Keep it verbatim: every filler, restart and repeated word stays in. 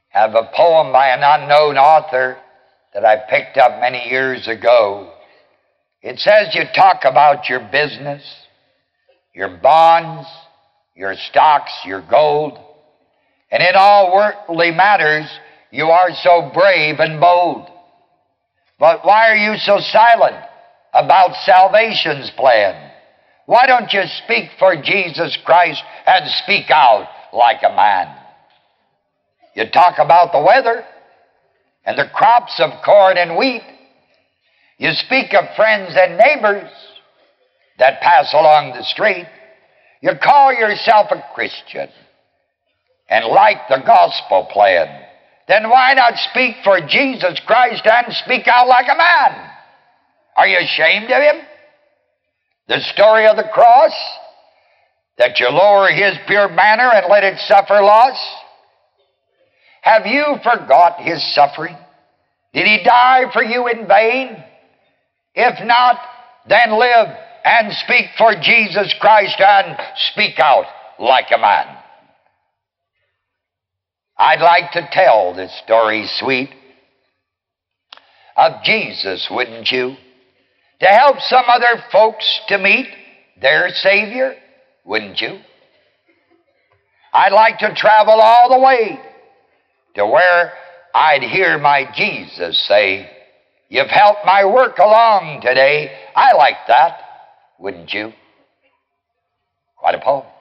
Have a poem by an unknown author that I picked up many years ago. It says you talk about your business, your bonds, your stocks, your gold, and in all worldly matters you are so brave and bold. But why are you so silent about salvation's plan? Why don't you speak for Jesus Christ and speak out like a man? You talk about the weather and the crops of corn and wheat. You speak of friends and neighbors that pass along the street. You call yourself a Christian and like the gospel plan. Then why not speak for Jesus Christ and speak out like a man? Are you ashamed of him? The story of the cross, that you lower his pure banner and let it suffer loss? Have you forgot his suffering? Did he die for you in vain? If not, then live and speak for Jesus Christ and speak out like a man. I'd like to tell this story, sweet, of Jesus, wouldn't you? To help some other folks to meet their Savior, wouldn't you? I'd like to travel all the way to where I'd hear my Jesus say, "You've helped my work along today." I like that, wouldn't you? Quite a poem.